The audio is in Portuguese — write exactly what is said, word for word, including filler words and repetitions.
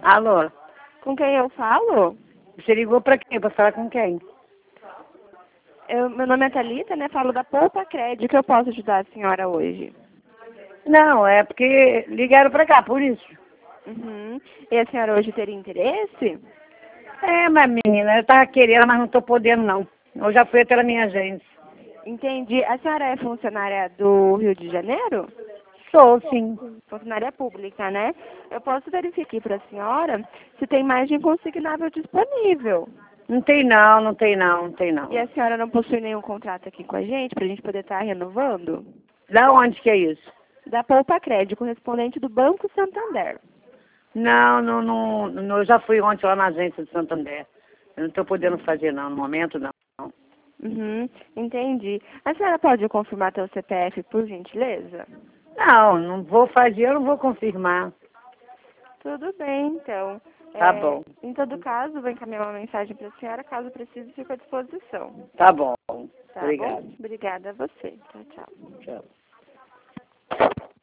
Alô, Com quem eu falo? você ligou pra quê? Pra falar com quem? Eu, meu nome é Thalita, né? Falo da Poupa Crédito, que eu posso ajudar a senhora hoje. Não, é porque ligaram pra cá, por isso. Uhum. E a senhora hoje teria interesse? É, mas menina, eu tava querendo, mas não tô podendo não. Eu já fui até na minha agência. Entendi. A senhora é funcionária do Rio de Janeiro? Sou, sim. Funcionária pública, né? Eu posso verificar aqui para a senhora se tem margem consignável disponível. Não tem não, não tem não, não tem E não. a senhora não possui nenhum contrato aqui com a gente para a gente poder estar renovando? Da onde que é isso? Da Poupa Crédito, correspondente do Banco Santander. Não, não, não, não, eu já fui ontem lá na agência de Santander. Eu não tô podendo fazer não, no momento não. Uhum, entendi. A senhora pode confirmar seu C P F, por gentileza? Não, não vou fazer, eu não vou confirmar. Tudo bem, então. Tá É, bom, em todo caso, vou encaminhar uma mensagem para a senhora, caso precise, fico à disposição. tá bom. Tá bom? Obrigado. Obrigada a você. Tchau, tchau. Tchau.